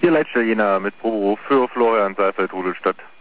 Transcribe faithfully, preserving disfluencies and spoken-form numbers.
Hier Leitstelle Jena mit Proberuf für Florian Seifert, Rudolstadt.